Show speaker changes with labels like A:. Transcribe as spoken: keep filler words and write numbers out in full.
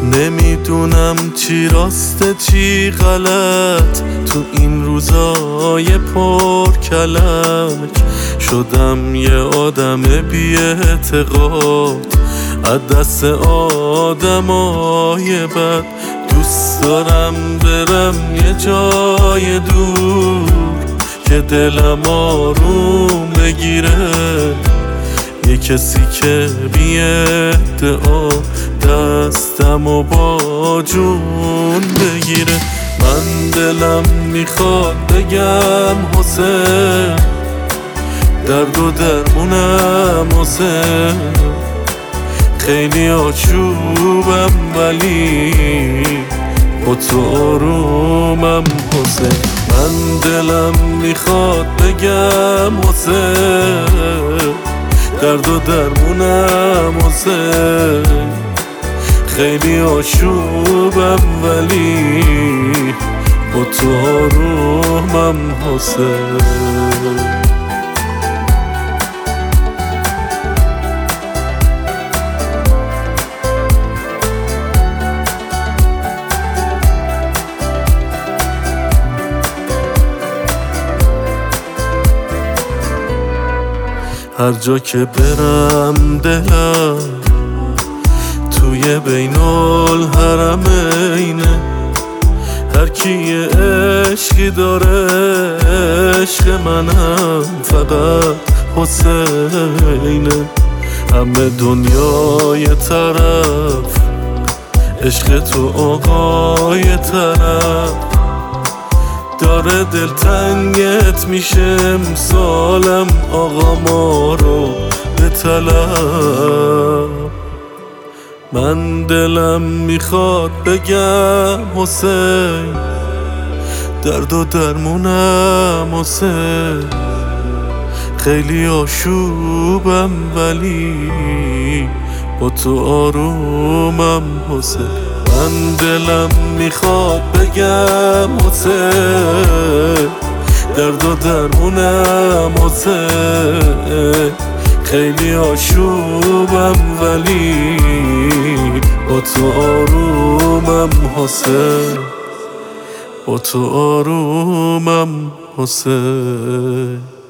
A: نمیدونم چی راسته چی غلط، تو این روزای پر کلک شدم یه آدم بی اعتقاد از دست آدمای بد. دوست دارم برم یه جای دور که دلم آروم بگیره، یه کسی که بی ادعا دستم و با جون بگیره. من دلم میخواد بگم حسین، درد و درمونم حسین، خیلی آشوبم ولی با تو آرومم حسین. من دلم میخواد بگم حسین، درد و درمونم حسین، خیلی آشوبم ولی با تو آرومم حسین. هر جا که برم دلم توی بین الحرمینه، هر کی یه عشقی داره عشق منم فقط حسینه. همه دنیای طرف عشق تو آقای طرف، داره دلتنگت میشه امسالم آقا ما رو به طلب. من دلم میخواد بگم حسین، درد و درمونم حسین، خیلی آشوبم ولی با تو آرومم حسین. من دلم میخواد بگم حسین، درد و درمونم حسین، خیلی آشوبم ولی با تو آرومم حسین، با تو آرومم حسین.